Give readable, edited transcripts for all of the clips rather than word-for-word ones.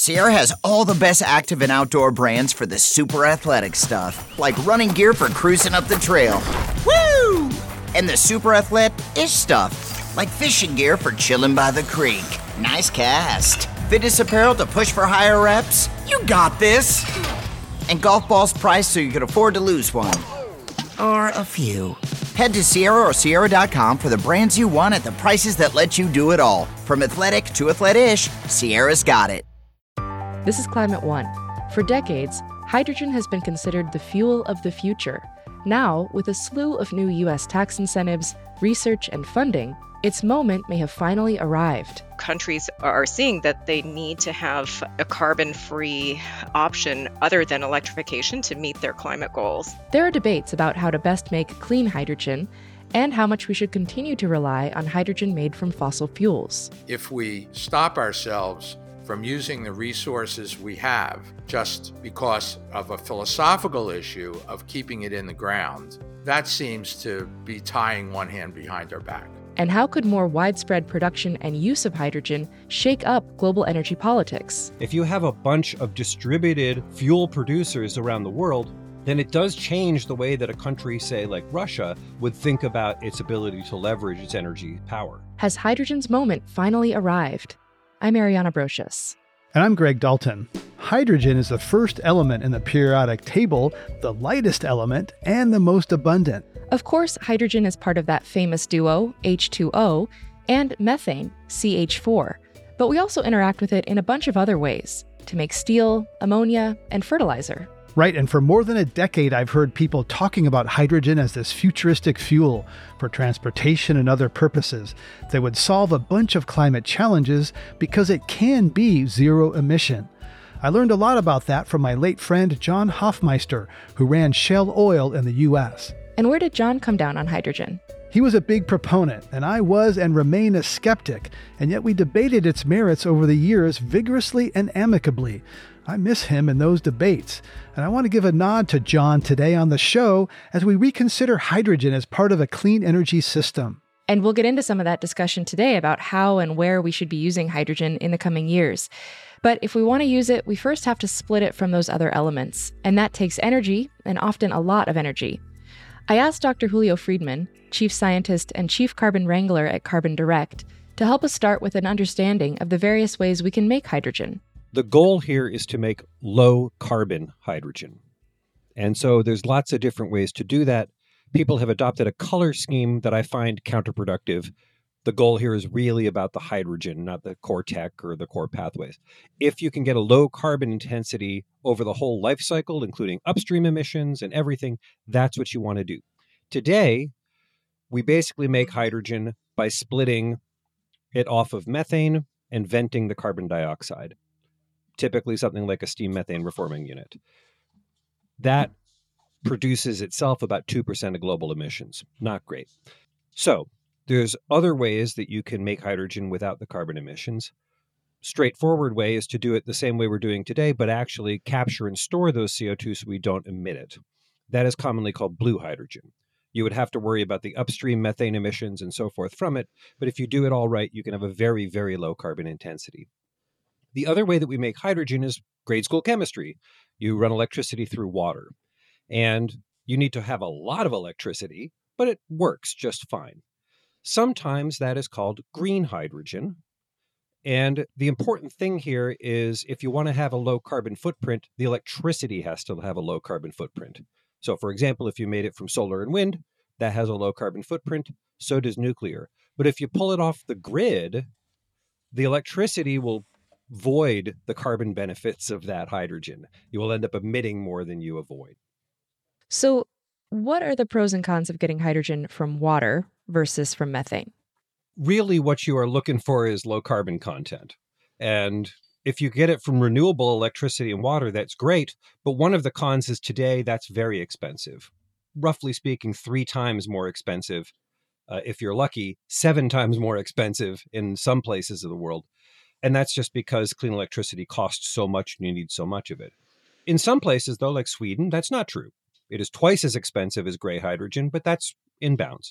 Sierra has all the best active and outdoor brands for the super athletic stuff, like running gear for cruising up the trail. Woo! And the super athletic-ish stuff, like fishing gear for chilling by the creek. Nice cast. Fitness apparel to push for higher reps. You got this. And golf balls priced so you can afford to lose one. Or a few. Head to Sierra or Sierra.com for the brands you want at the prices that let you do it all. From athletic to athletic-ish, Sierra's got it. This is Climate One. For decades, hydrogen has been considered the fuel of the future. Now, with a slew of new U.S. tax incentives, research, and funding, its moment may have finally arrived. Countries are seeing that they need to have a carbon-free option other than electrification to meet their climate goals. There are debates about how to best make clean hydrogen and how much we should continue to rely on hydrogen made from fossil fuels. If we stop ourselves from using the resources we have just because of a philosophical issue of keeping it in the ground, that seems to be tying one hand behind our back. And how could more widespread production and use of hydrogen shake up global energy politics? If you have a bunch of distributed fuel producers around the world, then it does change the way that a country, say like Russia, would think about its ability to leverage its energy power. Has hydrogen's moment finally arrived? I'm Ariana Brocious. And I'm Greg Dalton. Hydrogen is the first element in the periodic table, the lightest element, and the most abundant. Of course, hydrogen is part of that famous duo, H2O, and methane, CH4. But we also interact with it in a bunch of other ways, to make steel, ammonia, and fertilizer. Right, and for more than a decade, I've heard people talking about hydrogen as this futuristic fuel for transportation and other purposes that would solve a bunch of climate challenges because it can be zero emission. I learned a lot about that from my late friend John Hofmeister, who ran Shell Oil in the U.S. And where did John come down on hydrogen? He was a big proponent, and I was and remain a skeptic, and yet we debated its merits over the years vigorously and amicably. I miss him in those debates, and I want to give a nod to John today on the show as we reconsider hydrogen as part of a clean energy system. And we'll get into some of that discussion today about how and where we should be using hydrogen in the coming years. But if we want to use it, we first have to split it from those other elements, and that takes energy, and often a lot of energy. I asked Dr. Julio Friedman, Chief Scientist and Chief Carbon Wrangler at Carbon Direct, to help us start with an understanding of the various ways we can make hydrogen. The goal here is to make low carbon hydrogen. And so there's lots of different ways to do that. People have adopted a color scheme that I find counterproductive. The goal here is really about the hydrogen, not the core tech or the core pathways. If you can get a low carbon intensity over the whole life cycle, including upstream emissions and everything, that's what you want to do. Today, we basically make hydrogen by splitting it off of methane and venting the carbon dioxide. Typically something like a steam methane reforming unit. That produces itself about 2% of global emissions. Not great. So there's other ways that you can make hydrogen without the carbon emissions. Straightforward way is to do it the same way we're doing today, but actually capture and store those CO2 so we don't emit it. That is commonly called blue hydrogen. You would have to worry about the upstream methane emissions and so forth from it, but if you do it all right, you can have a very, very low carbon intensity. The other way that we make hydrogen is grade school chemistry. You run electricity through water, and you need to have a lot of electricity, but it works just fine. Sometimes that is called green hydrogen. And the important thing here is if you want to have a low carbon footprint, the electricity has to have a low carbon footprint. So for example, if you made it from solar and wind, that has a low carbon footprint. So does nuclear. But if you pull it off the grid, the electricity will void the carbon benefits of that hydrogen. You will end up emitting more than you avoid. So what are the pros and cons of getting hydrogen from water versus from methane? Really, what you are looking for is low carbon content. And if you get it from renewable electricity and water, that's great. But one of the cons is today that's very expensive. Roughly speaking, 3 times more expensive. If you're lucky, 7 times more expensive in some places of the world. And that's just because clean electricity costs so much and you need so much of it. In some places, though, like Sweden, that's not true. It is twice as expensive as gray hydrogen, but that's in bounds.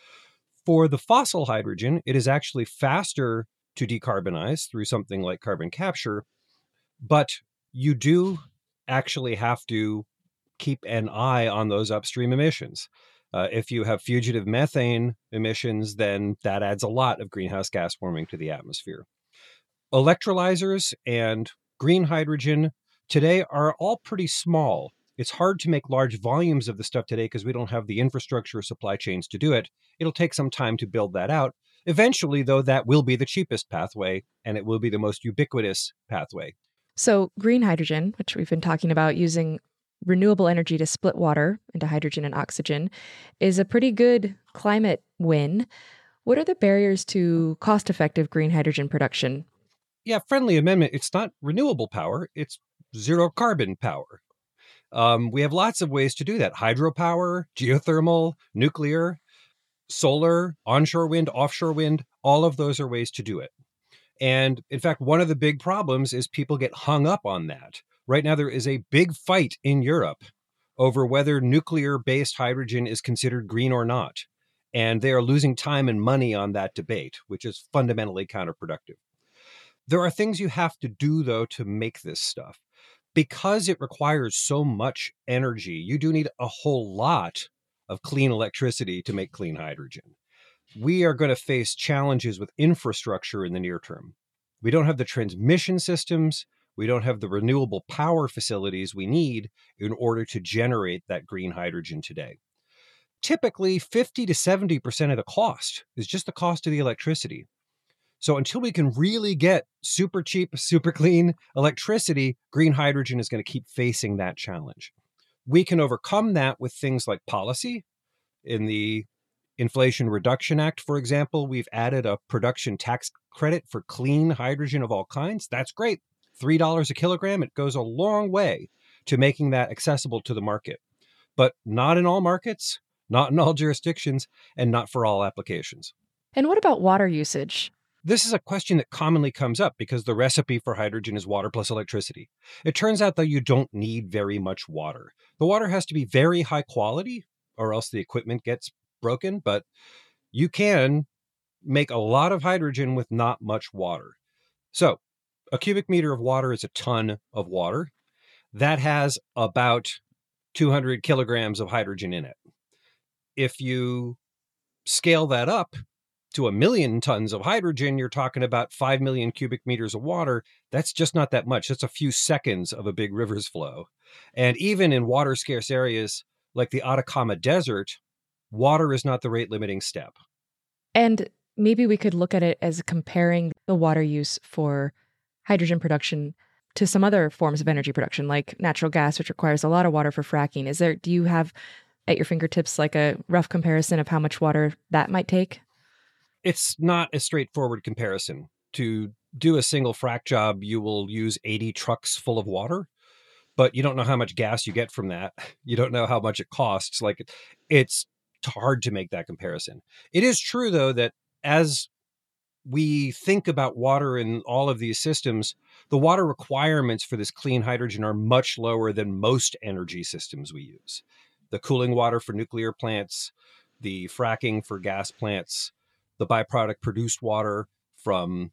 For the fossil hydrogen, it is actually faster to decarbonize through something like carbon capture, But you do actually have to keep an eye on those upstream emissions. If you have fugitive methane emissions, then that adds a lot of greenhouse gas warming to the atmosphere. Electrolyzers and green hydrogen today are all pretty small. It's hard to make large volumes of the stuff today because we don't have the infrastructure or supply chains to do it. It'll take some time to build that out. Eventually, though, that will be the cheapest pathway, and it will be the most ubiquitous pathway. So, green hydrogen, which we've been talking about using renewable energy to split water into hydrogen and oxygen, is a pretty good climate win. What are the barriers to cost-effective green hydrogen production? Yeah, friendly amendment. It's not renewable power. It's zero carbon power. We have lots of ways to do that. Hydropower, geothermal, nuclear, solar, onshore wind, offshore wind, all of those are ways to do it. And in fact, one of the big problems is people get hung up on that. Right now, there is a big fight in Europe over whether nuclear-based hydrogen is considered green or not. And they are losing time and money on that debate, which is fundamentally counterproductive. There are things you have to do, though, to make this stuff. Because it requires so much energy, you do need a whole lot of clean electricity to make clean hydrogen. We are going to face challenges with infrastructure in the near term. We don't have the transmission systems. We don't have the renewable power facilities we need in order to generate that green hydrogen today. Typically, 50 to 70% of the cost is just the cost of the electricity. So until we can really get super cheap, super clean electricity, green hydrogen is going to keep facing that challenge. We can overcome that with things like policy. In the Inflation Reduction Act, for example, we've added a production tax credit for clean hydrogen of all kinds. That's great. $3 a kilogram. It goes a long way to making that accessible to the market, but not in all markets, not in all jurisdictions, and not for all applications. And what about water usage? This is a question that commonly comes up because the recipe for hydrogen is water plus electricity. It turns out, though, you don't need very much water. The water has to be very high quality or else the equipment gets broken, but you can make a lot of hydrogen with not much water. So a cubic meter of water is a ton of water. That has about 200 kilograms of hydrogen in it. If you scale that up to 1 million tons of hydrogen, you're talking about 5 million cubic meters of water. That's just not that much. That's a few seconds of a big river's flow. And even in water scarce areas like the Atacama Desert, water is not the rate limiting step. And maybe we could look at it as comparing the water use for hydrogen production to some other forms of energy production, like natural gas, which requires a lot of water for fracking. Do you have at your fingertips like a rough comparison of how much water that might take? It's not a straightforward comparison. To do a single frac job, you will use 80 trucks full of water, but you don't know how much gas you get from that. You don't know how much it costs. It's hard to make that comparison. It is true, though, that as we think about water in all of these systems, the water requirements for this clean hydrogen are much lower than most energy systems we use. The cooling water for nuclear plants, the fracking for gas plants, the byproduct produced water from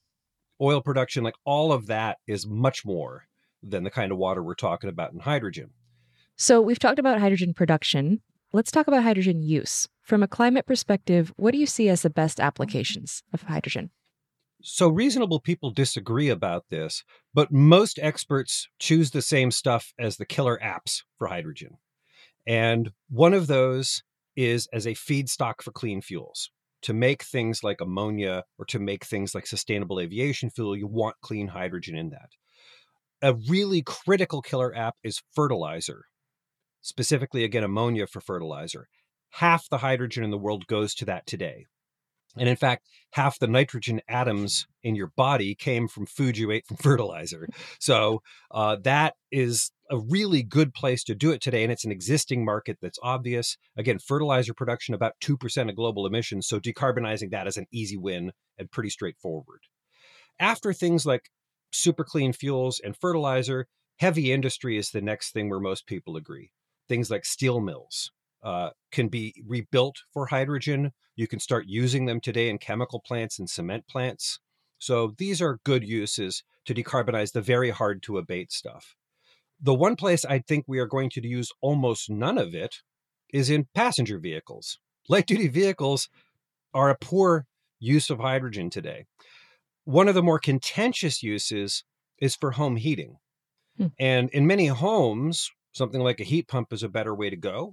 oil production, like all of that is much more than the kind of water we're talking about in hydrogen. So we've talked about hydrogen production. Let's talk about hydrogen use. From a climate perspective, what do you see as the best applications of hydrogen? So reasonable people disagree about this, but most experts choose the same stuff as the killer apps for hydrogen. And one of those is as a feedstock for clean fuels. To make things like ammonia or to make things like sustainable aviation fuel, you want clean hydrogen in that. A really critical killer app is fertilizer, specifically, again, ammonia for fertilizer. Half the hydrogen in the world goes to that today. And in fact, half the nitrogen atoms in your body came from food you ate from fertilizer. So that is a really good place to do it today. And it's an existing market that's obvious. Again, fertilizer production, about 2% of global emissions. So decarbonizing that is an easy win and pretty straightforward. After things like super clean fuels and fertilizer, heavy industry is the next thing where most people agree. Things like steel mills can be rebuilt for hydrogen. You can start using them today in chemical plants and cement plants. So these are good uses to decarbonize the very hard to abate stuff. The one place I think we are going to use almost none of it is in passenger vehicles. Light duty vehicles are a poor use of hydrogen today. One of the more contentious uses is for home heating. And in many homes, something like a heat pump is a better way to go.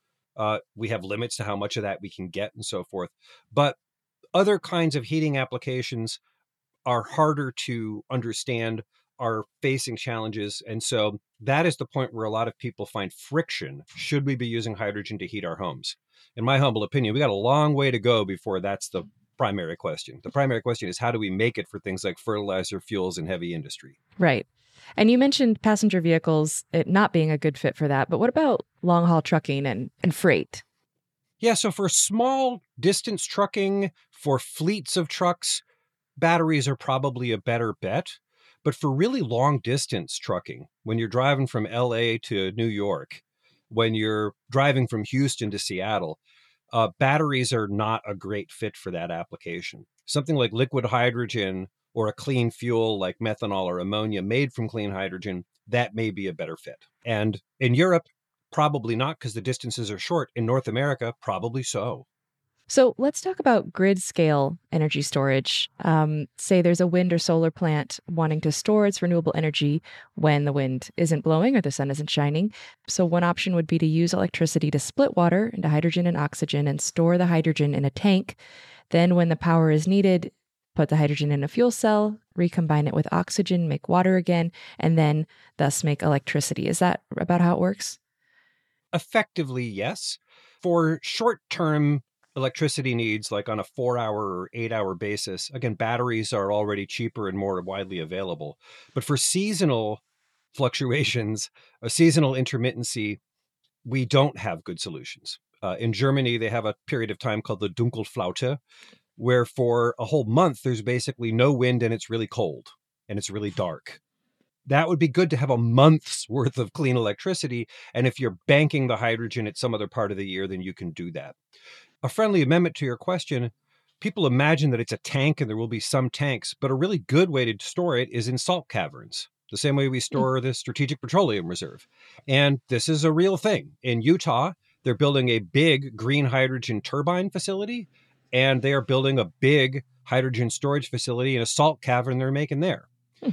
We have limits to how much of that we can get and so forth. But other kinds of heating applications are harder to understand, are facing challenges. And so that is the point where a lot of people find friction. Should we be using hydrogen to heat our homes? In my humble opinion, we got a long way to go before that's the primary question. The primary question is, how do we make it for things like fertilizer, fuels, and heavy industry? Right. And you mentioned passenger vehicles, it not being a good fit for that. But what about long haul trucking and freight? Yeah, so for small distance trucking, for fleets of trucks, batteries are probably a better bet. But for really long distance trucking, when you're driving from LA to New York, when you're driving from Houston to Seattle, batteries are not a great fit for that application. Something like liquid hydrogen or a clean fuel like methanol or ammonia made from clean hydrogen, that may be a better fit. And in Europe, probably not, because the distances are short. In North America, probably so. So let's talk about grid scale energy storage. Say there's a wind or solar plant wanting to store its renewable energy when the wind isn't blowing or the sun isn't shining. So one option would be to use electricity to split water into hydrogen and oxygen and store the hydrogen in a tank. Then when the power is needed, put the hydrogen in a fuel cell, recombine it with oxygen, make water again, and then thus make electricity. Is that about how it works? Effectively, yes. For short-term electricity needs, like on a 4-hour or 8-hour basis, again, batteries are already cheaper and more widely available. But for seasonal fluctuations, a seasonal intermittency, we don't have good solutions. In Germany, they have a period of time called the Dunkelflaute, where for a whole month, there's basically no wind and it's really cold and it's really dark. That would be good to have a month's worth of clean electricity. And if you're banking the hydrogen at some other part of the year, then you can do that. A friendly amendment to your question, people imagine that it's a tank and there will be some tanks, but a really good way to store it is in salt caverns, the same way we store the Strategic Petroleum Reserve. And this is a real thing. In Utah, they're building a big green hydrogen turbine facility, and they are building a big hydrogen storage facility in a salt cavern they're making there.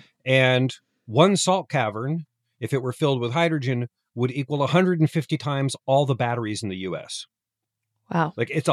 And one salt cavern, if it were filled with hydrogen, would equal 150 times all the batteries in the US. Wow. Like, it's a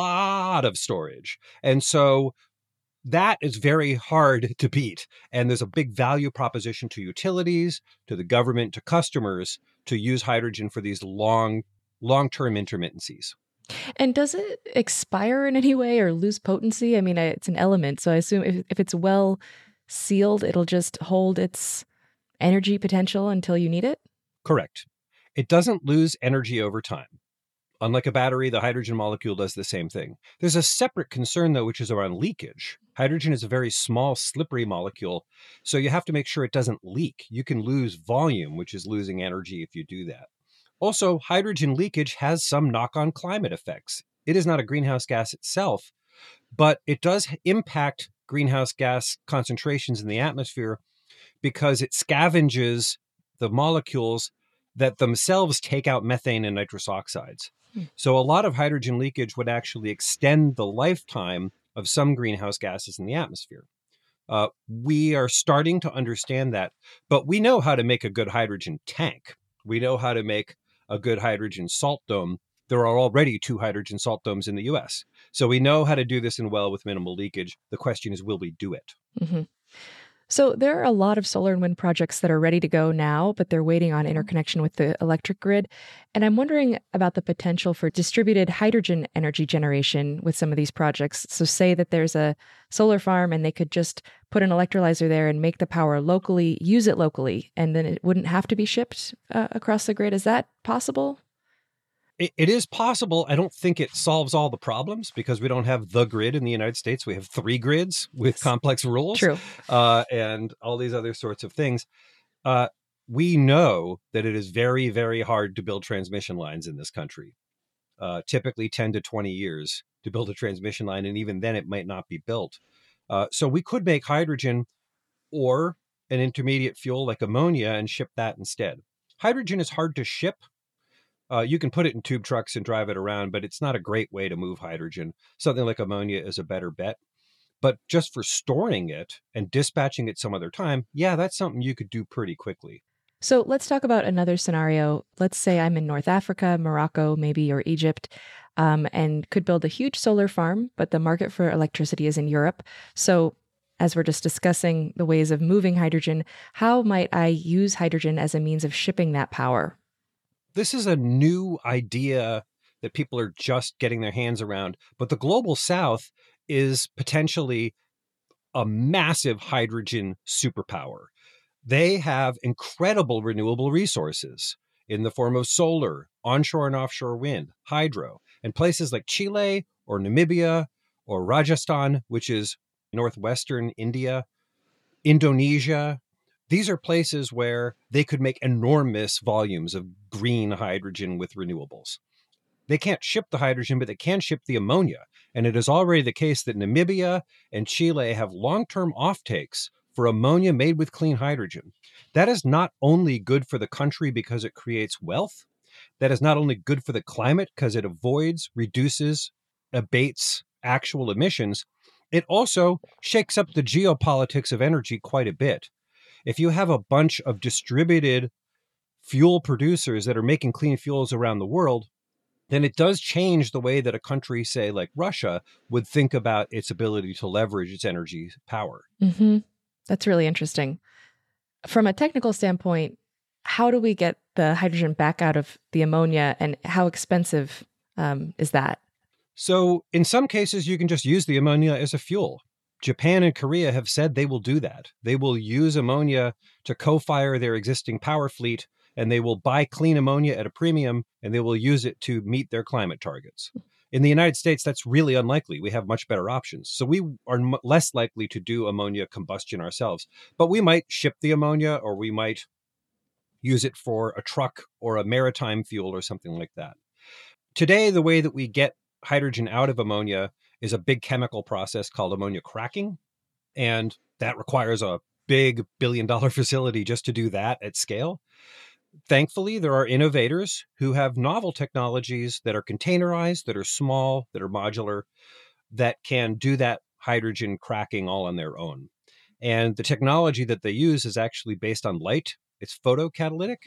lot of storage. And so that is very hard to beat. And there's a big value proposition to utilities, to the government, to customers to use hydrogen for these long-term intermittencies. And does it expire in any way or lose potency? I mean, it's an element, so I assume if it's well sealed, it'll just hold its energy potential until you need it? Correct. It doesn't lose energy over time. Unlike a battery, the hydrogen molecule does the same thing. There's a separate concern, though, which is around leakage. Hydrogen is a very small, slippery molecule, so you have to make sure it doesn't leak. You can lose volume, which is losing energy if you do that. Also, hydrogen leakage has some knock-on climate effects. It is not a greenhouse gas itself, but it does impact greenhouse gas concentrations in the atmosphere because it scavenges the molecules that themselves take out methane and nitrous oxides. So a lot of hydrogen leakage would actually extend the lifetime of some greenhouse gases in the atmosphere. We are starting to understand that, but we know how to make a good hydrogen tank. We know how to make a good hydrogen salt dome. There are already 2 hydrogen salt domes in the US. So we know how to do this with minimal leakage. The question is, will we do it? Mm-hmm. So there are a lot of solar and wind projects that are ready to go now, but they're waiting on interconnection with the electric grid. And I'm wondering about the potential for distributed hydrogen energy generation with some of these projects. So say that there's a solar farm and they could just put an electrolyzer there and make the power locally, use it locally, and then it wouldn't have to be shipped across the grid. Is that possible? It is possible. I don't think it solves all the problems because we don't have the grid in the United States. We have 3 grids with complex rules. True. And all these other sorts of things. We know that it is very, very hard to build transmission lines in this country. Typically 10 to 20 years to build a transmission line. And even then it might not be built. So we could make hydrogen or an intermediate fuel like ammonia and ship that instead. Hydrogen is hard to ship. You can put it in tube trucks and drive it around, but it's not a great way to move hydrogen. Something like ammonia is a better bet. But just for storing it and dispatching it some other time, yeah, that's something you could do pretty quickly. So let's talk about another scenario. Let's say I'm in North Africa, Morocco, maybe, or Egypt, and could build a huge solar farm, but the market for electricity is in Europe. So as we're just discussing the ways of moving hydrogen, how might I use hydrogen as a means of shipping that power? This is a new idea that people are just getting their hands around, but the global south is potentially a massive hydrogen superpower. They have incredible renewable resources in the form of solar, onshore and offshore wind, hydro, and places like Chile or Namibia or Rajasthan, which is northwestern India, Indonesia. These are places where they could make enormous volumes of green hydrogen with renewables. They can't ship the hydrogen, but they can ship the ammonia. And it is already the case that Namibia and Chile have long-term offtakes for ammonia made with clean hydrogen. That is not only good for the country because it creates wealth, that is not only good for the climate because it avoids, reduces, abates actual emissions, it also shakes up the geopolitics of energy quite a bit. If you have a bunch of distributed fuel producers that are making clean fuels around the world, then it does change the way that a country, say, like Russia, would think about its ability to leverage its energy power. Mm-hmm. That's really interesting. From a technical standpoint, how do we get the hydrogen back out of the ammonia, and how expensive is that? So in some cases, you can just use the ammonia as a fuel. Japan and Korea have said they will do that. They will use ammonia to co-fire their existing power fleet, and they will buy clean ammonia at a premium, and they will use it to meet their climate targets. In the United States, that's really unlikely. We have much better options. So we are less likely to do ammonia combustion ourselves, but we might ship the ammonia, or we might use it for a truck or a maritime fuel or something like that. Today, the way that we get hydrogen out of ammonia is a big chemical process called ammonia cracking. And that requires a big billion-dollar facility just to do that at scale. Thankfully, there are innovators who have novel technologies that are containerized, that are small, that are modular, that can do that hydrogen cracking all on their own. And the technology that they use is actually based on light. It's photocatalytic.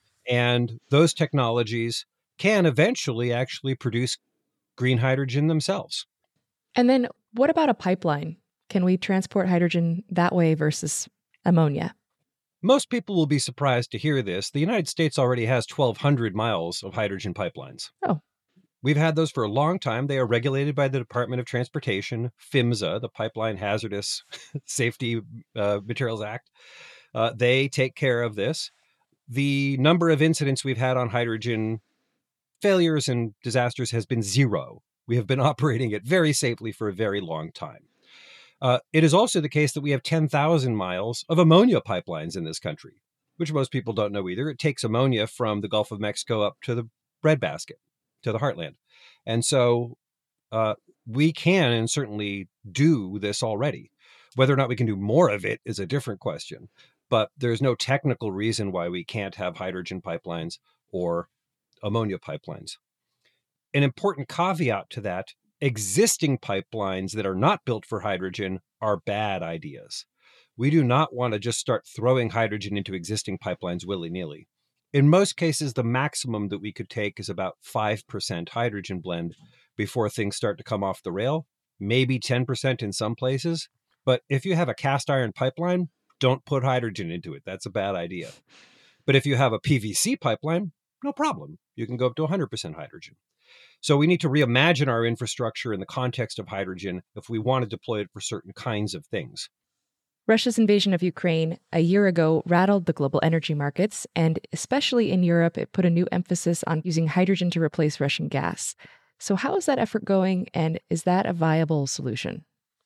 And those technologies can eventually actually produce green hydrogen themselves. And then what about a pipeline? Can we transport hydrogen that way versus ammonia? Most people will be surprised to hear this. The United States already has 1,200 miles of hydrogen pipelines. Oh. We've had those for a long time. They are regulated by the Department of Transportation, PHMSA, the Pipeline Hazardous Safety Materials Act. They take care of this. The number of incidents we've had on hydrogen failures and disasters has been zero. We have been operating it very safely for a very long time. It is also the case that we have 10,000 miles of ammonia pipelines in this country, which most people don't know either. It takes ammonia from the Gulf of Mexico up to the breadbasket, to the heartland. And so we can and certainly do this already. Whether or not we can do more of it is a different question. But there's no technical reason why we can't have hydrogen pipelines or ammonia pipelines. An important caveat to that: existing pipelines that are not built for hydrogen are bad ideas. We do not want to just start throwing hydrogen into existing pipelines willy-nilly. In most cases, the maximum that we could take is about 5% hydrogen blend before things start to come off the rail, maybe 10% in some places. But if you have a cast iron pipeline, don't put hydrogen into it. That's a bad idea. But if you have a PVC pipeline, no problem. You can go up to 100% hydrogen. So we need to reimagine our infrastructure in the context of hydrogen if we want to deploy it for certain kinds of things. Russia's invasion of Ukraine a year ago rattled the global energy markets, and especially in Europe, it put a new emphasis on using hydrogen to replace Russian gas. So how is that effort going, and is that a viable solution?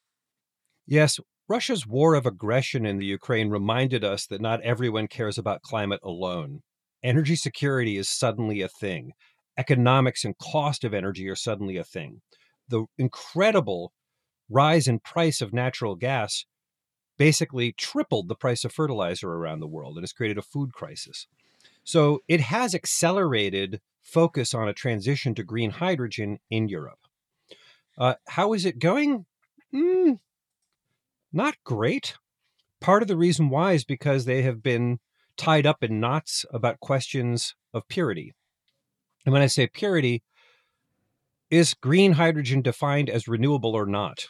Yes, Russia's war of aggression in the Ukraine reminded us that not everyone cares about climate alone. Energy security is suddenly a thing. Economics and cost of energy are suddenly a thing. The incredible rise in price of natural gas basically tripled the price of fertilizer around the world and has created a food crisis. So it has accelerated focus on a transition to green hydrogen in Europe. How is it going? Not great. Part of the reason why is because they have been tied up in knots about questions of purity. And when I say purity, is green hydrogen defined as renewable or not?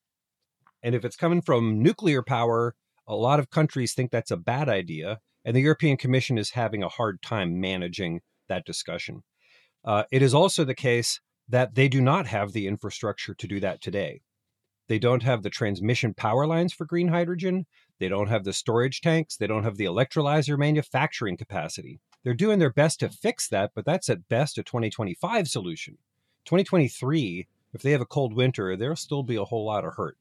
And if it's coming from nuclear power, a lot of countries think that's a bad idea. And the European Commission is having a hard time managing that discussion. It is also the case that they do not have the infrastructure to do that today. They don't have the transmission power lines for green hydrogen. They don't have the storage tanks. They don't have the electrolyzer manufacturing capacity. They're doing their best to fix that, but that's at best a 2025 solution. 2023, if they have a cold winter, there'll still be a whole lot of hurt.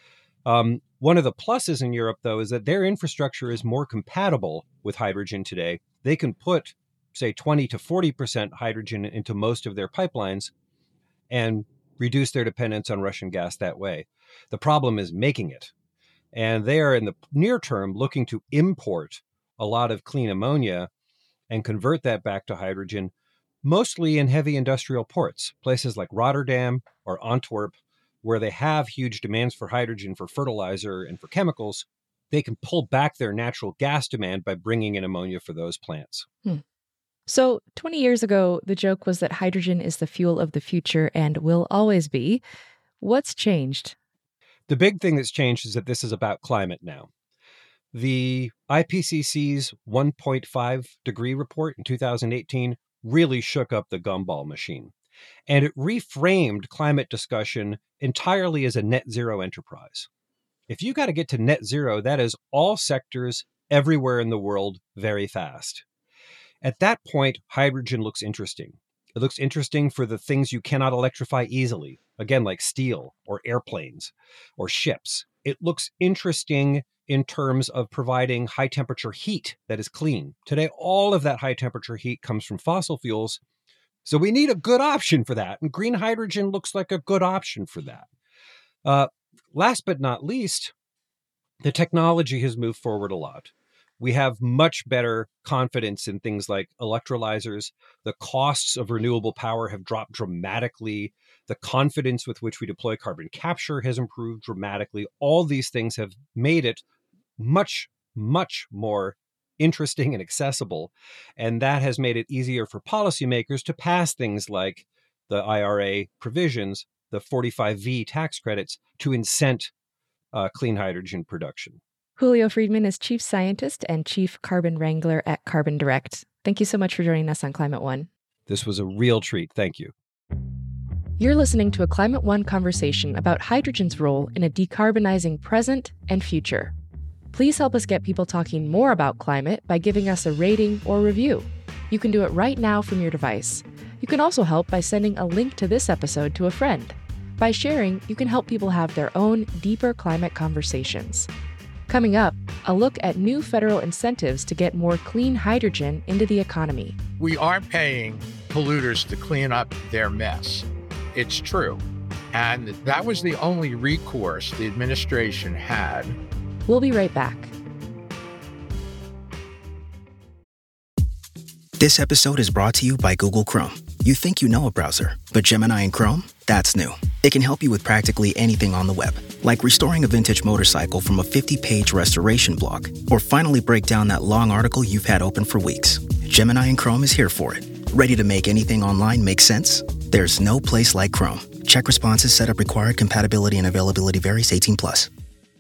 One of the pluses in Europe, though, is that their infrastructure is more compatible with hydrogen today. They can put, say, 20 to 40% hydrogen into most of their pipelines and reduce their dependence on Russian gas that way. The problem is making it. And they are in the near term looking to import a lot of clean ammonia and convert that back to hydrogen, mostly in heavy industrial ports, places like Rotterdam or Antwerp, where they have huge demands for hydrogen for fertilizer and for chemicals. They can pull back their natural gas demand by bringing in ammonia for those plants. So 20 years ago, the joke was that hydrogen is the fuel of the future and will always be. What's changed? The big thing that's changed is that this is about climate now. The IPCC's 1.5 degree report in 2018 really shook up the gumball machine. And it reframed climate discussion entirely as a net zero enterprise. If you got to get to net zero, that is all sectors everywhere in the world very fast. At that point, hydrogen looks interesting. It looks interesting for the things you cannot electrify easily, again, like steel or airplanes or ships. It looks interesting in terms of providing high temperature heat that is clean. Today, all of that high temperature heat comes from fossil fuels. So we need a good option for that. And green hydrogen looks like a good option for that. Last but not least, the technology has moved forward a lot. We have much better confidence in things like electrolyzers. The costs of renewable power have dropped dramatically. The confidence with which we deploy carbon capture has improved dramatically. All these things have made it much, much more interesting and accessible. And that has made it easier for policymakers to pass things like the IRA provisions, the 45V tax credits, to incent clean hydrogen production. Julio Friedman is Chief Scientist and Chief Carbon Wrangler at Carbon Direct. Thank you so much for joining us on Climate One. This was a real treat. Thank you. You're listening to a Climate One conversation about hydrogen's role in a decarbonizing present and future. Please help us get people talking more about climate by giving us a rating or review. You can do it right now from your device. You can also help by sending a link to this episode to a friend. By sharing, you can help people have their own deeper climate conversations. Coming up, a look at new federal incentives to get more clean hydrogen into the economy. We are paying polluters to clean up their mess. It's true. And that was the only recourse the administration had. We'll be right back. This episode is brought to you by Google Chrome. You think you know a browser, but Gemini and Chrome? That's new. It can help you with practically anything on the web, like restoring a vintage motorcycle from a 50-page restoration blog, or finally break down that long article you've had open for weeks. Gemini and Chrome is here for it. Ready to make anything online make sense? There's no place like Chrome. Check responses, setup required, compatibility and availability varies, 18+.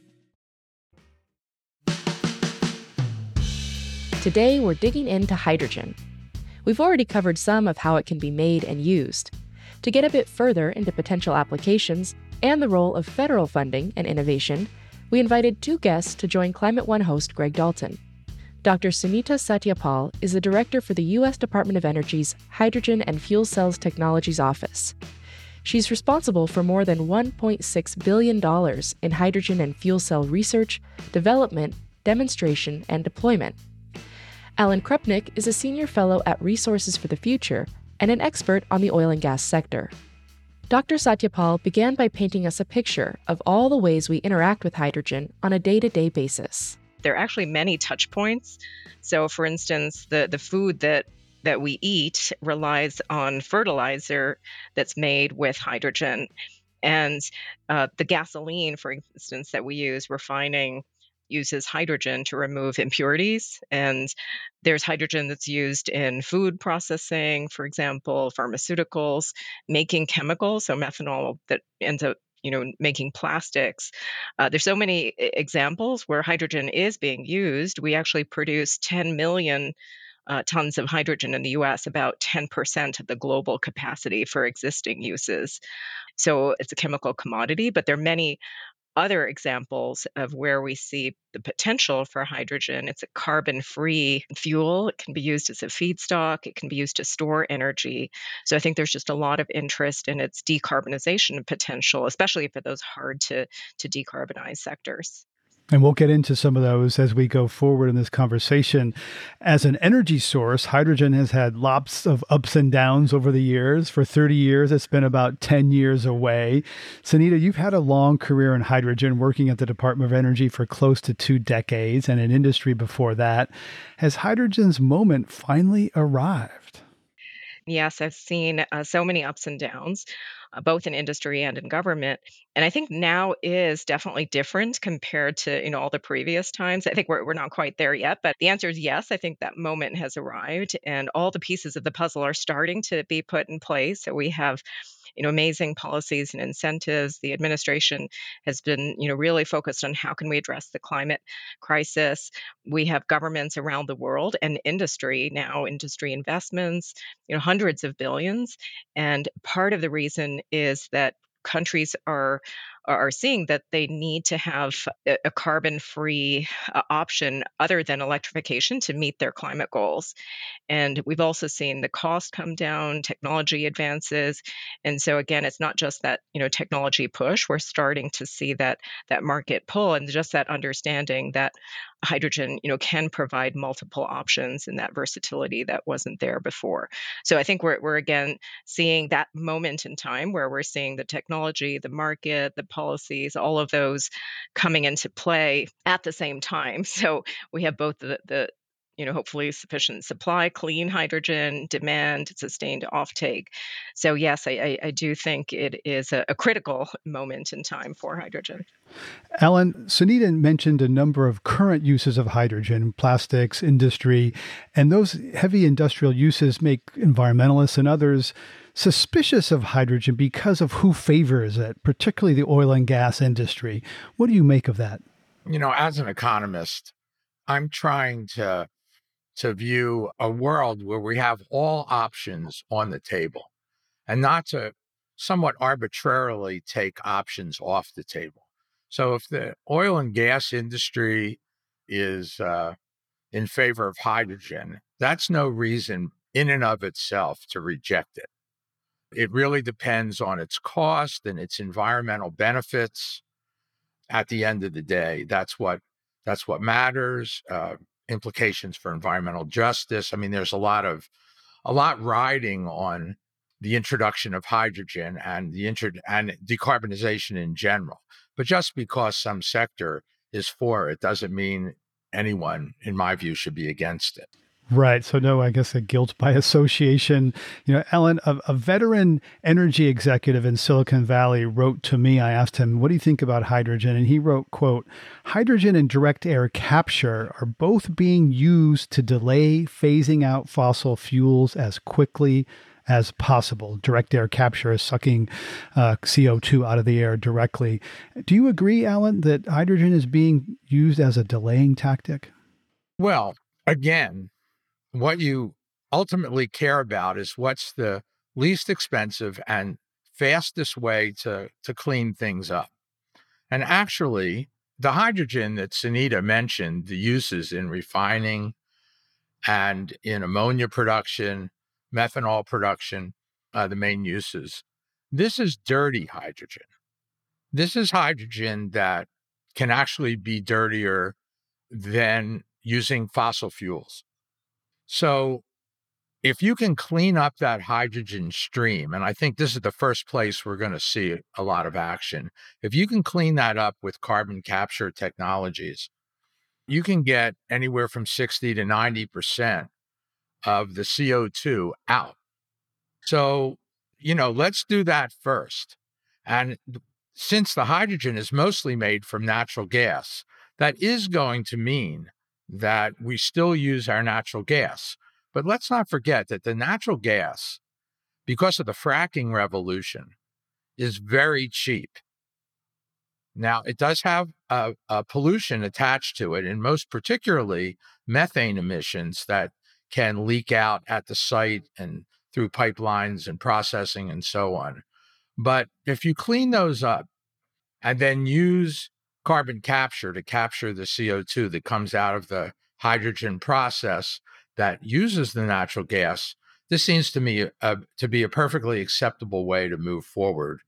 Today, we're digging into hydrogen. We've already covered some of how it can be made and used. To get a bit further into potential applications and the role of federal funding and innovation, we invited two guests to join Climate One host Greg Dalton. Dr. Sunita Satyapal is the director for the U.S. Department of Energy's Hydrogen and Fuel Cells Technologies Office. She's responsible for more than $1.6 billion in hydrogen and fuel cell research, development, demonstration, and deployment. Alan Krupnick is a senior fellow at Resources for the Future and an expert on the oil and gas sector. Dr. Satyapal began by painting us a picture of all the ways we interact with hydrogen on a day-to-day basis. There are actually many touch points. So, for instance, the food that we eat relies on fertilizer that's made with hydrogen. And the gasoline, for instance, that we use, refining, uses hydrogen to remove impurities. And there's hydrogen that's used in food processing, for example, pharmaceuticals, making chemicals, so methanol that ends up making plastics. There's so many examples where hydrogen is being used. We actually produce 10 million tons of hydrogen in the US, about 10% of the global capacity for existing uses. So it's a chemical commodity, but there are many other examples of where we see the potential for hydrogen. It's a carbon free fuel. It can be used as a feedstock, it can be used to store energy. So I think there's just a lot of interest in its decarbonization potential, especially for those hard to decarbonize sectors. And we'll get into some of those as we go forward in this conversation. As an energy source, hydrogen has had lots of ups and downs over the years. For 30 years, it's been about 10 years away. Sunita, you've had a long career in hydrogen, working at the Department of Energy for close to 2 decades and in industry before that. Has hydrogen's moment finally arrived? Yes, I've seen so many ups and downs, both in industry and in government. And I think now is definitely different compared to all the previous times. I think we're not quite there yet, but the answer is yes. I think that moment has arrived, and all the pieces of the puzzle are starting to be put in place. So we have amazing policies and incentives. The administration has been, really focused on how can we address the climate crisis. We have governments around the world and industry now, industry investments, hundreds of billions. And part of the reason is that countries are seeing that they need to have a carbon-free option other than electrification to meet their climate goals. And we've also seen the cost come down, technology advances. And so again, it's not just that, technology push. We're starting to see that market pull, and just that understanding that hydrogen, can provide multiple options and that versatility that wasn't there before. So I think we're again seeing that moment in time where we're seeing the technology, the market, the policies, all of those coming into play at the same time. So we have both the hopefully sufficient supply, clean hydrogen, demand, sustained offtake. So yes, I do think it is a critical moment in time for hydrogen. Alan, Sunita mentioned a number of current uses of hydrogen, plastics, industry, and those heavy industrial uses make environmentalists and others suspicious of hydrogen because of who favors it, particularly the oil and gas industry. What do you make of that? As an economist, I'm trying to view a world where we have all options on the table and not to somewhat arbitrarily take options off the table. So if the oil and gas industry is in favor of hydrogen, that's no reason in and of itself to reject it. It really depends on its cost and its environmental benefits. At the end of the day, that's what matters. Implications for environmental justice. I mean, there's a lot riding on the introduction of hydrogen and and decarbonization in general. But just because some sector is for it doesn't mean anyone, in my view, should be against it. Right. So no, I guess a guilt by association. Ellen, a veteran energy executive in Silicon Valley wrote to me. I asked him, what do you think about hydrogen? And he wrote, quote, hydrogen and direct air capture are both being used to delay phasing out fossil fuels as quickly as possible. Direct air capture is sucking CO2 out of the air directly. Do you agree, Alan, that hydrogen is being used as a delaying tactic? Well, again, what you ultimately care about is what's the least expensive and fastest way to clean things up. And actually, the hydrogen that Sunita mentioned, the uses in refining and in ammonia production, methanol production, the main uses, this is dirty hydrogen. This is hydrogen that can actually be dirtier than using fossil fuels. So If you can clean up that hydrogen stream, and I think this is the first place we're going to see a lot of action, if you can clean that up with carbon capture technologies, you can get anywhere from 60 to 90% of the CO2 out. So, let's do that first. And since the hydrogen is mostly made from natural gas, that is going to mean that we still use our natural gas. But let's not forget that the natural gas, because of the fracking revolution, is very cheap. Now, it does have a pollution attached to it, and most particularly methane emissions that can leak out at the site and through pipelines and processing and so on. But if you clean those up and then use carbon capture to capture the CO2 that comes out of the hydrogen process that uses the natural gas, this seems to me to be a perfectly acceptable way to move forward.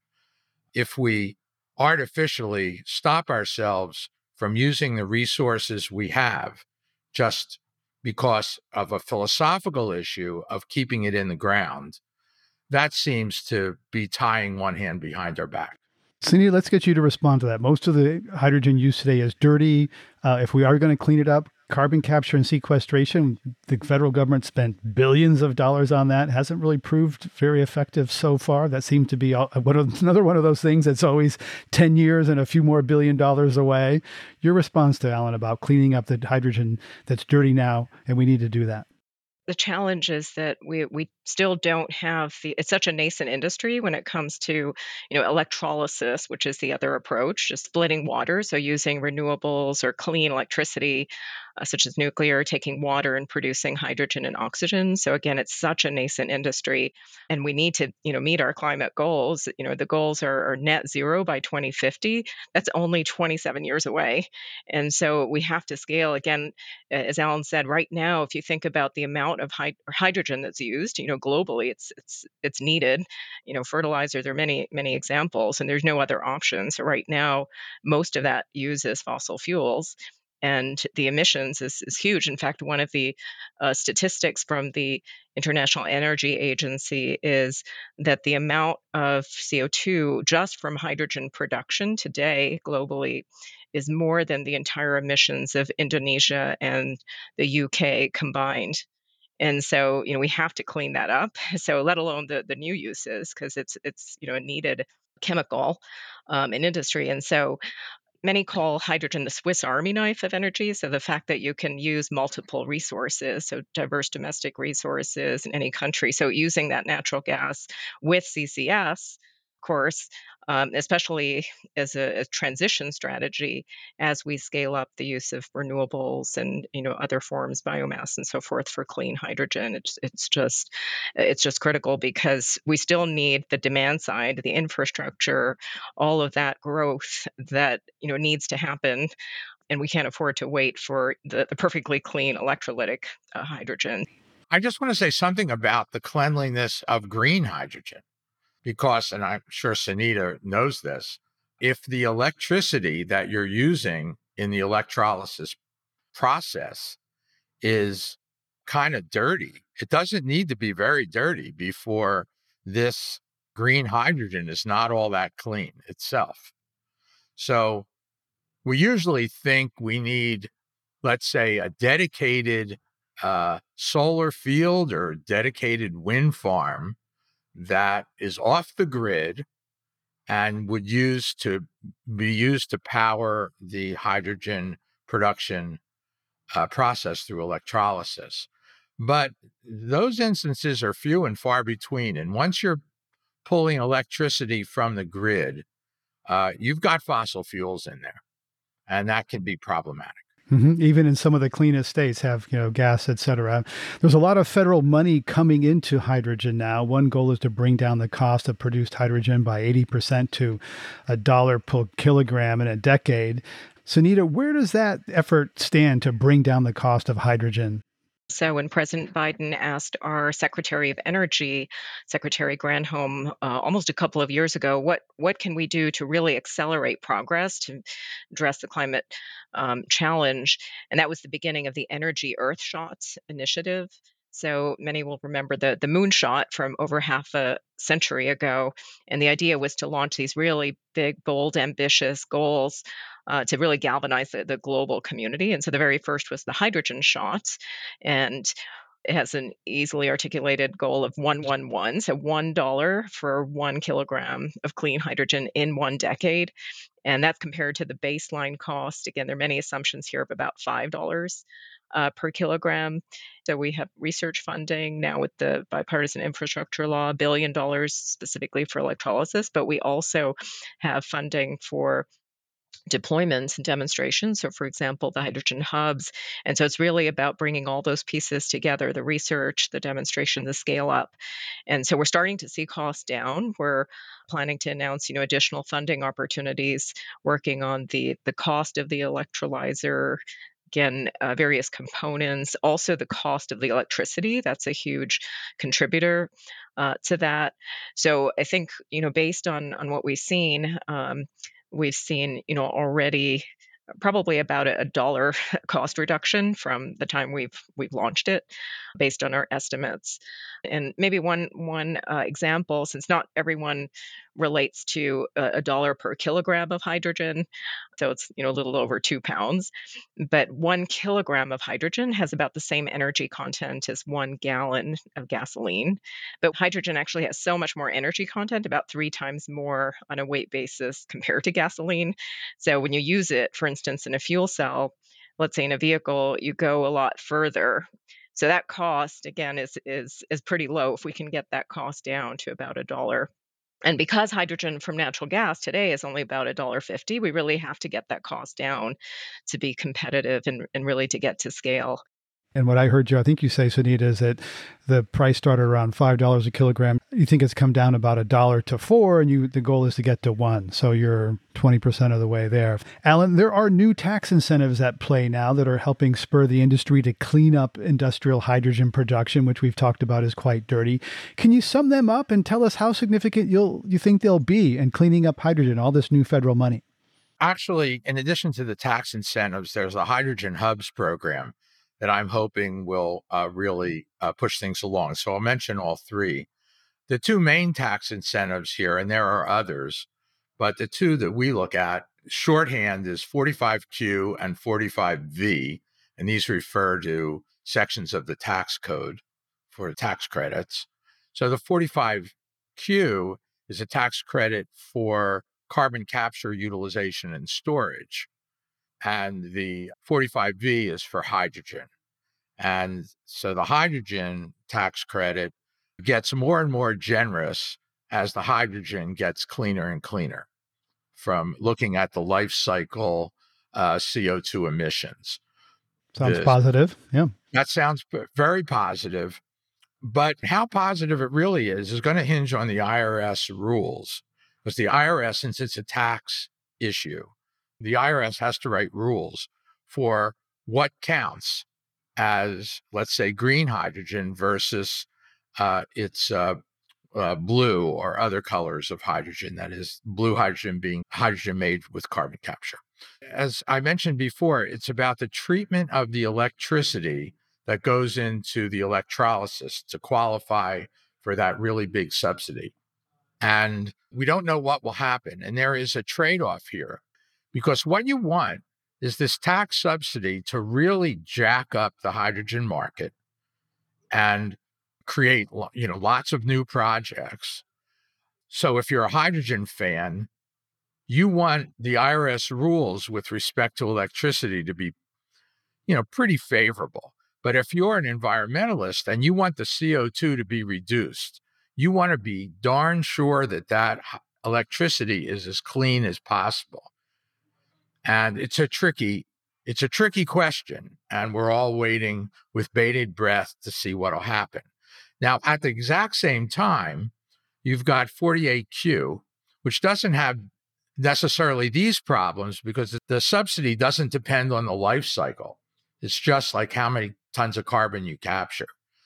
If we artificially stop ourselves from using the resources we have just because of a philosophical issue of keeping it in the ground, that seems to be tying one hand behind our back. Cindy, let's get you to respond to that. Most of the hydrogen used today is dirty. If we are going to clean it up, carbon capture and sequestration, the federal government spent billions of dollars on that. Hasn't really proved very effective so far. That seemed to be another one of those things that's always 10 years and a few more $1 billion away. Your response to Alan about cleaning up the hydrogen that's dirty now, and we need to do that. The challenge is that we still don't have it's such a nascent industry when it comes to electrolysis, which is the other approach, just splitting water, so using renewables or clean electricity such as nuclear, taking water and producing hydrogen and oxygen. So again, it's such a nascent industry, and we need to meet our climate goals. The goals are net zero by 2050. That's only 27 years away, and so we have to scale. Again, as Alan said, right now, if you think about the amount of hydrogen that's used, globally, it's needed. Fertilizer, there are many examples, and there's no other option. So right now, most of that uses fossil fuels, and the emissions is huge. In fact, one of the statistics from the International Energy Agency is that the amount of CO2 just from hydrogen production today globally is more than the entire emissions of Indonesia and the UK combined. And so, we have to clean that up. So, let alone the new uses, because it's a needed chemical in industry. And so, many call hydrogen the Swiss Army knife of energy. So the fact that you can use multiple resources, so diverse domestic resources in any country. So using that natural gas with CCS, of course, especially as a transition strategy as we scale up the use of renewables and other forms, biomass and so forth for clean hydrogen. It's just critical because we still need the demand side, the infrastructure, all of that growth that needs to happen, and we can't afford to wait for the perfectly clean electrolytic hydrogen. I just want to say something about the cleanliness of green hydrogen, because, and I'm sure Sunita knows this, if the electricity that you're using in the electrolysis process is kind of dirty, it doesn't need to be very dirty before this green hydrogen is not all that clean itself. So we usually think we need, let's say, a dedicated solar field or dedicated wind farm that is off the grid and would be used to power the hydrogen production process through electrolysis. But those instances are few and far between. And once you're pulling electricity from the grid, you've got fossil fuels in there, and that can be problematic. Mm-hmm. Even in some of the cleanest states have, gas, et cetera. There's a lot of federal money coming into hydrogen now. One goal is to bring down the cost of produced hydrogen by 80% to $1 per kilogram in a decade. Sunita, where does that effort stand to bring down the cost of hydrogen? So when President Biden asked our Secretary of Energy, Secretary Granholm, almost a couple of years ago, what can we do to really accelerate progress to address the climate challenge? And that was the beginning of the Energy Earthshots initiative. So many will remember the moonshot from over half a century ago. And the idea was to launch these really big, bold, ambitious goals to really galvanize the global community. And so the very first was the hydrogen shot. And it has an easily articulated goal of 111, so $1 for 1 kilogram of clean hydrogen in 1 decade. And that's compared to the baseline cost. Again, there are many assumptions here of about $5 per kilogram. So we have research funding now with the bipartisan infrastructure law, $1 billion specifically for electrolysis, but we also have funding for deployments and demonstrations. So, for example, the hydrogen hubs. And so it's really about bringing all those pieces together, the research, the demonstration, the scale up. And so we're starting to see costs down. We're planning to announce, additional funding opportunities, working on the cost of the electrolyzer. Again, various components, also the cost of the electricity. That's a huge contributor to that. So I think, based on what we've seen, already probably about a dollar cost reduction from the time we've launched it, based on our estimates. And maybe one example, since not everyone relates to a dollar per kilogram of hydrogen, so it's a little over 2 pounds, but 1 kilogram of hydrogen has about the same energy content as 1 gallon of gasoline. But hydrogen actually has so much more energy content, about 3 times more on a weight basis compared to gasoline. So when you use it, for instance, in a fuel cell, let's say in a vehicle, you go a lot further. So that cost, again, is pretty low if we can get that cost down to about a dollar. And because hydrogen from natural gas today is only about $1.50, we really have to get that cost down to be competitive and really to get to scale. And what I heard you, I think you say, Sunita, is that the price started around $5 a kilogram. You think it's come down about $1 to $4, and the goal is to get to $1. So you're 20% of the way there. Alan, there are new tax incentives at play now that are helping spur the industry to clean up industrial hydrogen production, which we've talked about is quite dirty. Can you sum them up and tell us how significant you think they'll be in cleaning up hydrogen, all this new federal money? Actually, in addition to the tax incentives, there's a hydrogen hubs program that I'm hoping will really push things along. So I'll mention all three. The two main tax incentives here, and there are others, but the two that we look at, shorthand, is 45Q and 45V, and these refer to sections of the tax code for tax credits. So the 45Q is a tax credit for carbon capture, utilization, and storage. And the 45V is for hydrogen. And so the hydrogen tax credit gets more and more generous as the hydrogen gets cleaner and cleaner from looking at the life cycle CO2 emissions. Sounds positive. Yeah. That sounds very positive. But how positive it really is going to hinge on the IRS rules. Because the IRS, since it's a tax issue, the IRS has to write rules for what counts as, let's say, green hydrogen versus its blue or other colors of hydrogen. That is, blue hydrogen being hydrogen made with carbon capture. As I mentioned before, it's about the treatment of the electricity that goes into the electrolysis to qualify for that really big subsidy. And we don't know what will happen. And there is a trade-off here, because what you want is this tax subsidy to really jack up the hydrogen market and create, lots of new projects. So if you're a hydrogen fan, you want the IRS rules with respect to electricity to be, pretty favorable. But if you're an environmentalist and you want the CO2 to be reduced, you want to be darn sure that electricity is as clean as possible. And it's a tricky question, and we're all waiting with bated breath to see what'll happen. Now, at the exact same time, you've got 48Q, which doesn't have necessarily these problems because the subsidy doesn't depend on the life cycle. It's just like how many tons of carbon you capture.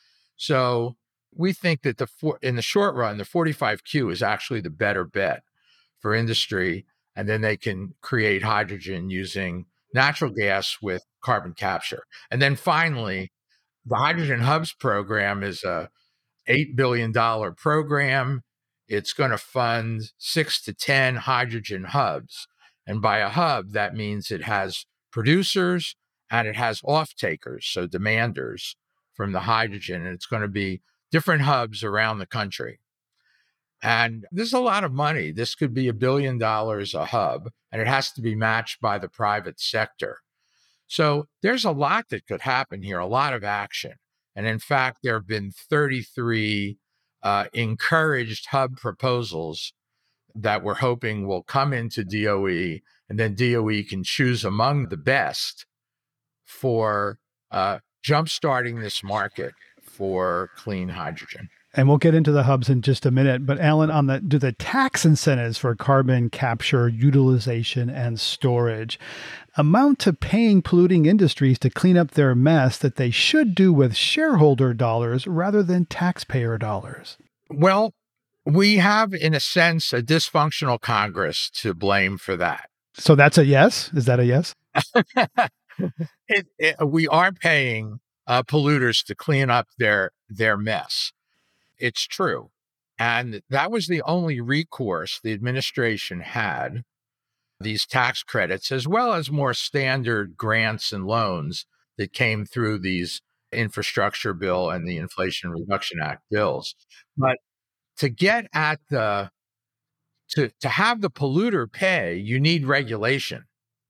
So we think that in the short run, the 45Q is actually the better bet for industry. And then they can create hydrogen using natural gas with carbon capture. And then finally, The Hydrogen Hubs program is a $8 billion program. It's going to fund 6 to 10 hydrogen hubs. And by a hub, that means it has producers and it has off-takers, so demanders from the hydrogen. And it's going to be different hubs around the country. And this is a lot of money. This could be $1 billion a hub, and it has to be matched by the private sector. So there's a lot that could happen here, a lot of action. And in fact, there have been 33 encouraged hub proposals that we're hoping will come into DOE, and then DOE can choose among the best for jumpstarting this market for clean hydrogen. And we'll get into the hubs in just a minute. But Alan, do the tax incentives for carbon capture, utilization, and storage amount to paying polluting industries to clean up their mess that they should do with shareholder dollars rather than taxpayer dollars? Well, we have, in a sense, a dysfunctional Congress to blame for that. So that's a yes? Is that a yes? We are paying polluters to clean up their mess. It's true. And that was the only recourse the administration had, these tax credits, as well as more standard grants and loans that came through these infrastructure bill and the Inflation Reduction Act bills. But to get at to have the polluter pay, you need regulation.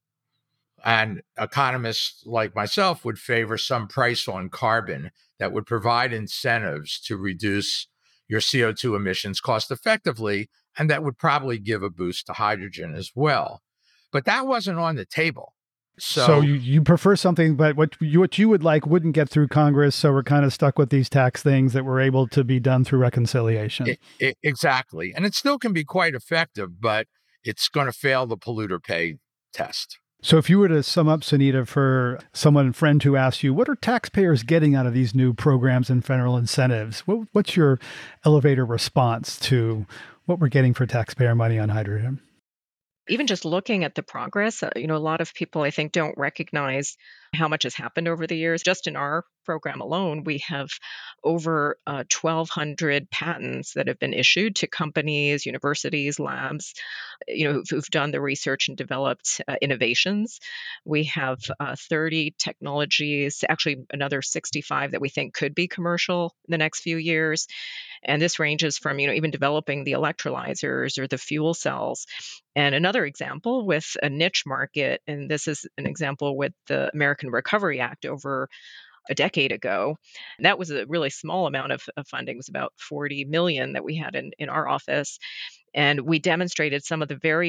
And economists like myself would favor some price on carbon that would provide incentives to reduce your CO2 emissions cost effectively, and that would probably give a boost to hydrogen as well. But that wasn't on the table. So you prefer something, but what you would like wouldn't get through Congress, so we're kind of stuck with these tax things that were able to be done through reconciliation. Exactly. And it still can be quite effective, but it's going to fail the polluter pay test. So if you were to sum up, Sunita, for someone, friend who asks you, what are taxpayers getting out of these new programs and federal incentives? What's your elevator response to what we're getting for taxpayer money on hydrogen? Even just looking at the progress, a lot of people, I think, don't recognize how much has happened over the years. Just in our program alone, we have over 1,200 patents that have been issued to companies, universities, labs, who've done the research and developed innovations. We have 30 technologies, actually another 65 that we think could be commercial in the next few years. And this ranges from, even developing the electrolyzers or the fuel cells. And another example with a niche market, and this is an example with the American Recovery Act over a decade ago. That was a really small amount of funding. It was about 40 million that we had in our office. And we demonstrated some of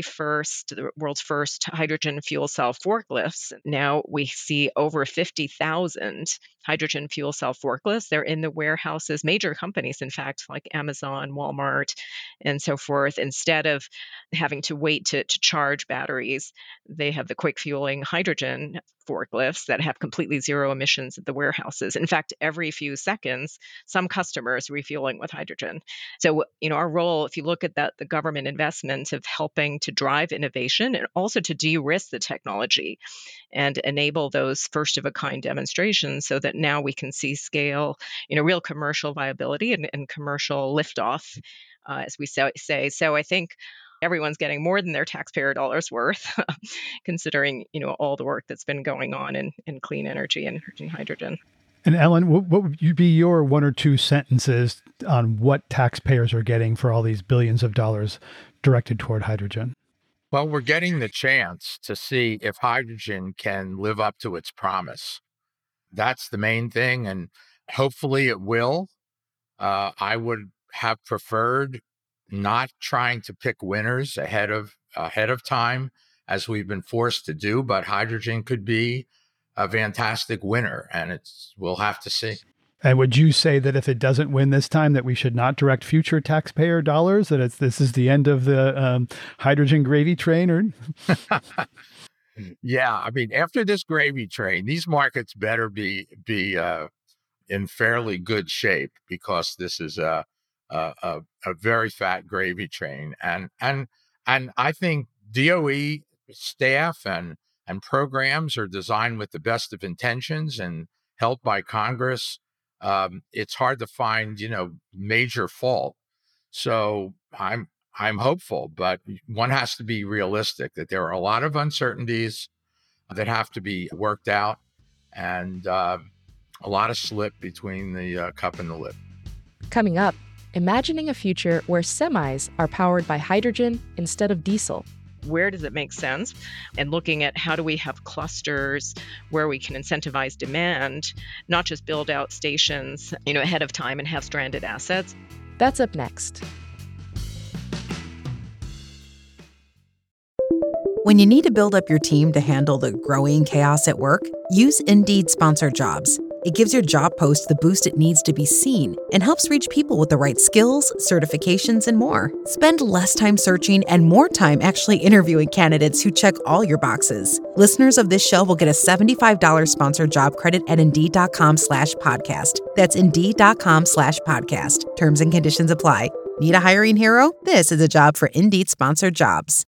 the world's first hydrogen fuel cell forklifts. Now we see over 50,000 hydrogen fuel cell forklifts. They're in the warehouses, major companies, in fact, like Amazon, Walmart, and so forth. Instead of having to wait to charge batteries, they have the quick fueling hydrogen forklifts that have completely zero emissions at the warehouses. In fact, every few seconds, some customers refueling with hydrogen. So, our role, if you look at that, the government investments of helping to drive innovation and also to de-risk the technology and enable those first of a kind demonstrations so that now we can see scale, real commercial viability and commercial liftoff, as we say. So I think everyone's getting more than their taxpayer dollars worth, considering, all the work that's been going on in clean energy and hydrogen. And Ellen, what would be your one or two sentences on what taxpayers are getting for all these billions of dollars directed toward hydrogen? Well, we're getting the chance to see if hydrogen can live up to its promise. That's the main thing, and hopefully it will. I would have preferred not trying to pick winners ahead of time, as we've been forced to do, but hydrogen could be a fantastic winner, and we'll have to see. And would you say that if it doesn't win this time, that we should not direct future taxpayer dollars? That this is the end of the hydrogen gravy train? Or yeah, I mean, after this gravy train, these markets better be in fairly good shape, because this is a very fat gravy train, and I think DOE staff and programs are designed with the best of intentions, and held by Congress, it's hard to find, major fault. So I'm hopeful, but one has to be realistic that there are a lot of uncertainties that have to be worked out, and a lot of slip between the cup and the lip. Coming up, imagining a future where semis are powered by hydrogen instead of diesel. Where does it make sense? And looking at how do we have clusters where we can incentivize demand, not just build out stations, ahead of time and have stranded assets. That's up next. When you need to build up your team to handle the growing chaos at work, use Indeed Sponsored Jobs. It gives your job post the boost it needs to be seen and helps reach people with the right skills, certifications, and more. Spend less time searching and more time actually interviewing candidates who check all your boxes. Listeners of this show will get a $75 sponsored job credit at Indeed.com/podcast. That's Indeed.com/podcast. Terms and conditions apply. Need a hiring hero? This is a job for Indeed Sponsored Jobs.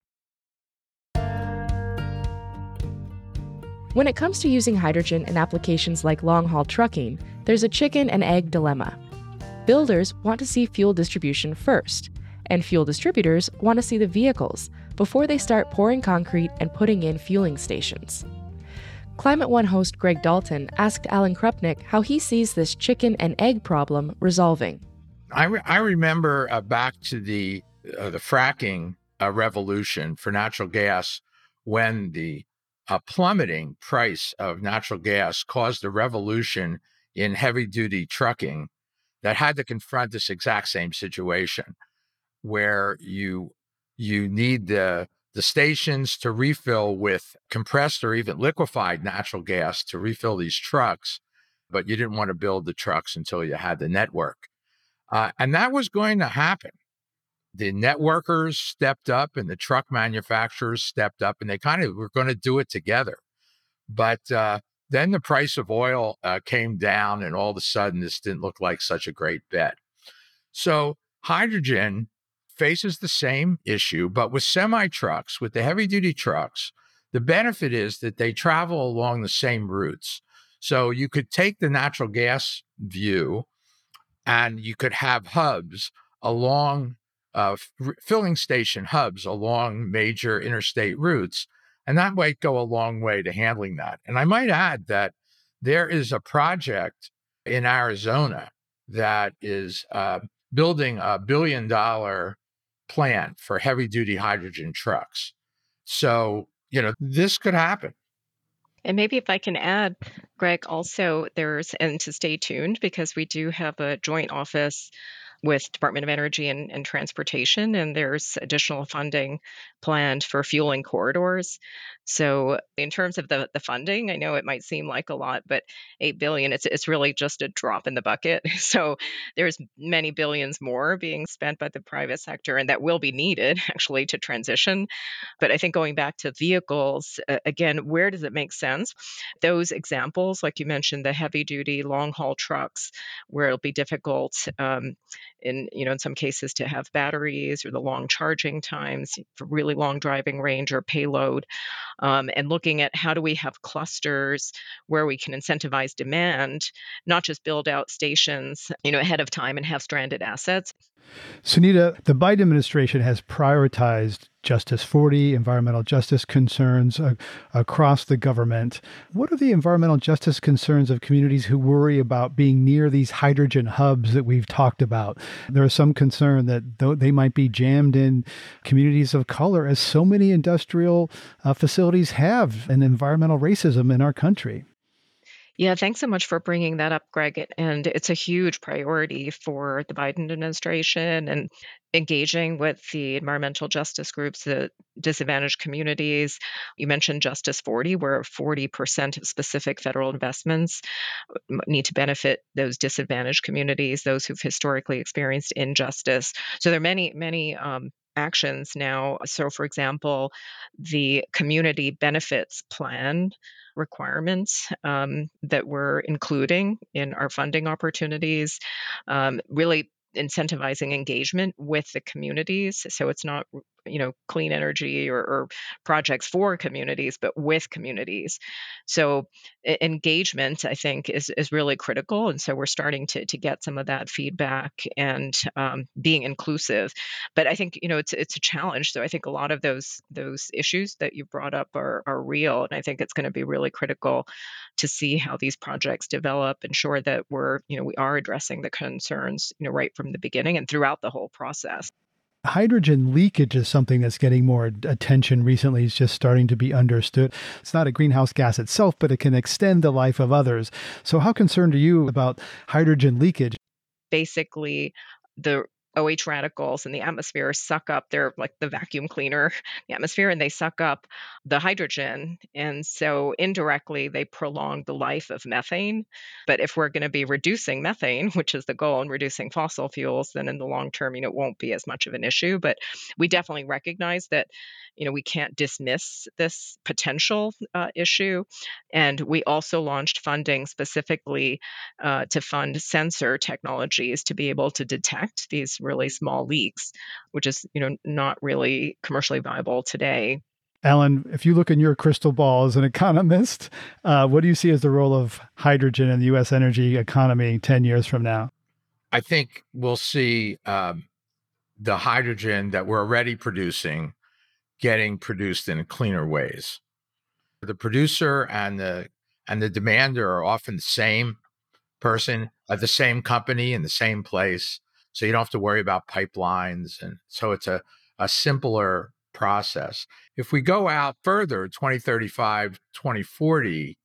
When it comes to using hydrogen in applications like long-haul trucking, there's a chicken and egg dilemma. Builders want to see fuel distribution first, and fuel distributors want to see the vehicles before they start pouring concrete and putting in fueling stations. Climate One host Greg Dalton asked Alan Krupnick how he sees this chicken and egg problem resolving. I remember back to the fracking revolution for natural gas, when the plummeting price of natural gas caused a revolution in heavy-duty trucking that had to confront this exact same situation, where you need the stations to refill with compressed or even liquefied natural gas to refill these trucks, but you didn't want to build the trucks until you had the network. And that was going to happen. The networkers stepped up and the truck manufacturers stepped up, and they kind of were going to do it together. But then the price of oil came down, and all of a sudden this didn't look like such a great bet. So hydrogen faces the same issue, but with semi-trucks, with the heavy-duty trucks, the benefit is that they travel along the same routes. So you could take the natural gas view, and you could have hubs along filling station hubs along major interstate routes, and that might go a long way to handling that. And I might add that there is a project in Arizona that is building a $1 billion plant for heavy-duty hydrogen trucks. So, this could happen. And maybe if I can add, Greg, also and to stay tuned, because we do have a joint office with Department of Energy and Transportation, and there's additional funding planned for fueling corridors. So in terms of the funding, I know it might seem like a lot, but $8 billion, it's really just a drop in the bucket. So there's many billions more being spent by the private sector, and that will be needed actually to transition. But I think going back to vehicles, again, where does it make sense? Those examples, like you mentioned, the heavy duty long haul trucks, where it'll be difficult in some cases to have batteries, or the long charging times for really long driving range or payload, and looking at how do we have clusters where we can incentivize demand, not just build out stations ahead of time and have stranded assets. Sunita, the Biden administration has prioritized Justice 40, environmental justice concerns across the government. What are the environmental justice concerns of communities who worry about being near these hydrogen hubs that we've talked about? There is some concern that they might be jammed in communities of color, as so many industrial facilities have, and environmental racism in our country. Yeah, thanks so much for bringing that up, Greg. And it's a huge priority for the Biden administration, and engaging with the environmental justice groups, the disadvantaged communities. You mentioned Justice 40, where 40% of specific federal investments need to benefit those disadvantaged communities, those who've historically experienced injustice. So there are many actions now. So, for example, the community benefits plan requirements that we're including in our funding opportunities, really incentivizing engagement with the communities. So it's not clean energy or projects for communities, but with communities. So engagement, I think, is really critical. And so we're starting to get some of that feedback and being inclusive. But I think, it's a challenge. So I think a lot of those issues that you brought up are real. And I think it's going to be really critical to see how these projects develop, ensure that we are addressing the concerns, right from the beginning and throughout the whole process. Hydrogen leakage is something that's getting more attention recently. It's just starting to be understood. It's not a greenhouse gas itself, but it can extend the life of others. So how concerned are you about hydrogen leakage? Basically, the OH radicals in the atmosphere suck up, they're like the vacuum cleaner, the atmosphere, and they suck up the hydrogen. And so indirectly, they prolong the life of methane. But if we're going to be reducing methane, which is the goal, and reducing fossil fuels, then in the long term, it won't be as much of an issue. But we definitely recognize that, we can't dismiss this potential issue. And we also launched funding specifically to fund sensor technologies to be able to detect these really small leaks, which is, not really commercially viable today. Alan, if you look in your crystal ball as an economist, what do you see as the role of hydrogen in the U.S. energy economy 10 years from now? I think we'll see the hydrogen that we're already producing getting produced in cleaner ways. The producer and the demander are often the same person at the same company in the same place. So you don't have to worry about pipelines. And so it's a simpler process. If we go out further, 2035, 2040,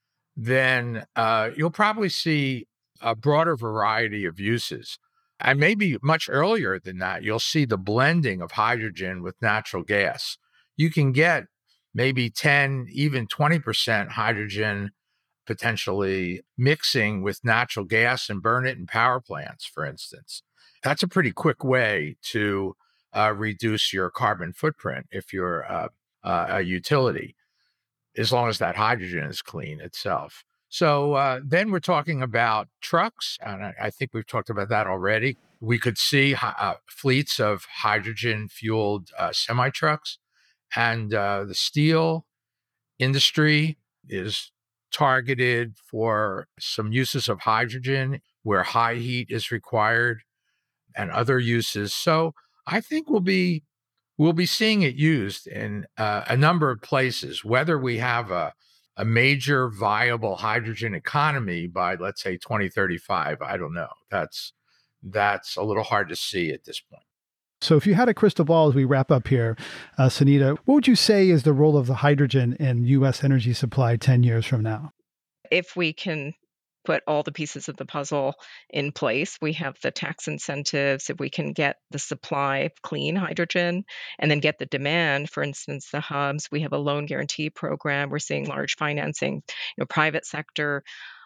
then you'll probably see a broader variety of uses. And maybe much earlier than that, you'll see the blending of hydrogen with natural gas. You can get maybe 10, even 20% hydrogen potentially mixing with natural gas and burn it in power plants, for instance. That's a pretty quick way to reduce your carbon footprint if you're a utility, as long as that hydrogen is clean itself. So then we're talking about trucks, and I think we've talked about that already. We could see fleets of hydrogen-fueled semi-trucks, and the steel industry is targeted for some uses of hydrogen where high heat is required and other uses. So I think we'll be seeing it used in a number of places, whether we have a major viable hydrogen economy by, let's say, 2035. I don't know. That's a little hard to see at this point. So if you had a crystal ball as we wrap up here, Sunita, what would you say is the role of the hydrogen in U.S. energy supply 10 years from now? If we can put all the pieces of the puzzle in place, we have the tax incentives. If we can get the supply of clean hydrogen and then get the demand, for instance, the hubs, we have a loan guarantee program. We're seeing large financing, private sector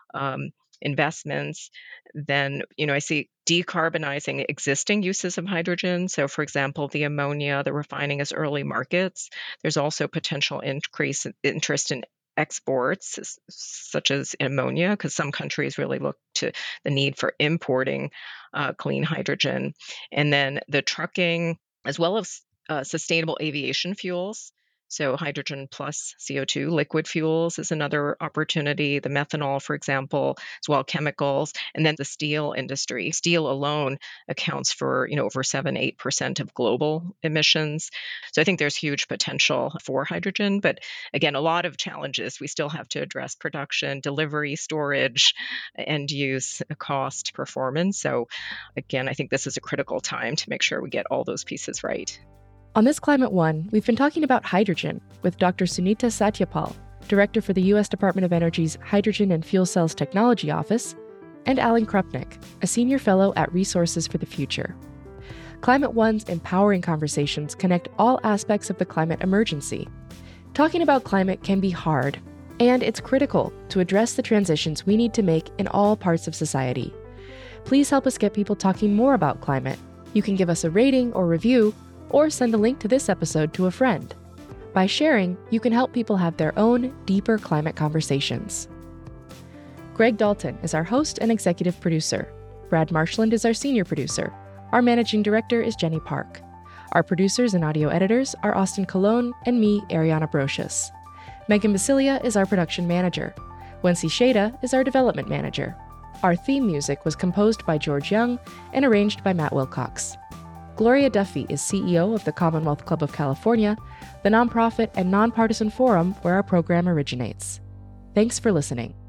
investments. Then, I see decarbonizing existing uses of hydrogen. So, for example, the ammonia, the refining as early markets. There's also potential increase in interest in exports, such as ammonia, because some countries really look to the need for importing clean hydrogen. And then the trucking, as well as sustainable aviation fuels. So hydrogen plus CO2 liquid fuels is another opportunity. The methanol, for example, as well chemicals, and then the steel industry. Steel alone accounts for over 7-8% of global emissions. So I think there's huge potential for hydrogen, but again, a lot of challenges. We still have to address production, delivery, storage, end use, cost, performance. So again, I think this is a critical time to make sure we get all those pieces right. On this Climate One, we've been talking about hydrogen with Dr. Sunita Satyapal, Director for the U.S. Department of Energy's Hydrogen and Fuel Cells Technology Office, and Alan Krupnick, a Senior Fellow at Resources for the Future. Climate One's empowering conversations connect all aspects of the climate emergency. Talking about climate can be hard, and it's critical to address the transitions we need to make in all parts of society. Please help us get people talking more about climate. You can give us a rating or review, or send a link to this episode to a friend. By sharing, you can help people have their own deeper climate conversations. Greg Dalton is our host and executive producer. Brad Marshland is our senior producer. Our managing director is Jenny Park. Our producers and audio editors are Austin Colon and me, Ariana Brocious. Megan Basilia is our production manager. Wency Shada is our development manager. Our theme music was composed by George Young and arranged by Matt Wilcox. Gloria Duffy is CEO of the Commonwealth Club of California, the nonprofit and nonpartisan forum where our program originates. Thanks for listening.